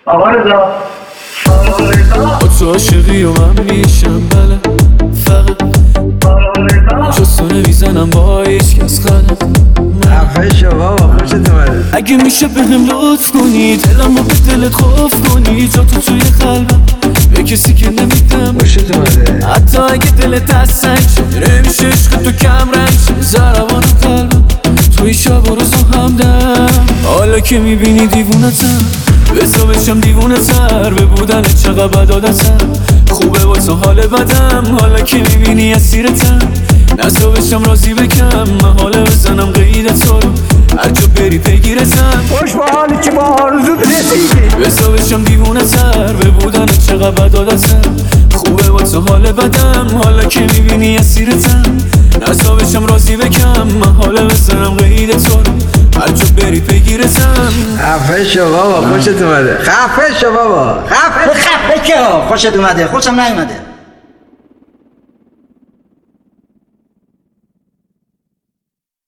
آقا رضا با تو عاشقی و من میشم بله فقط جستو نمیزنم با هیچ کس غلط خفه شو بابا خوشت اومده. اگه میشه بهم لطف کنی دلمو به دلت خوف کنی جا تو توی قلبم به کسی که نمیدم خوشت اومده. حتی اگه دلت از سنگ شد نمیشه عشق تو کم رنگ شد زربان قلبم توی شب و روزو همدم حالا که میبینی دیوونتم بزا بشم دیوونه تر به بودنت چقدر بد عادتم خوبه با تو حال بدم حالا که میبینی اسیرتم نزا بشم راضی بکم من حاله بزنم قید تو رو هر جا بری پیگیرتم خوش با حالی که با آرزوت رسیدی. بزا بشم دیوونه تر به بودنت چقدر بد عادتم خوبه با تو حال بدم حالا که میبینی اسیرتم نزا بشم راضی بکم من حاله بزنم قید تو رو هر جا بری پیگیرتم خفه شو بابا خوشت اومده. خفه شو بابا خفه خفه که خوشت اومده خوشم نیومده.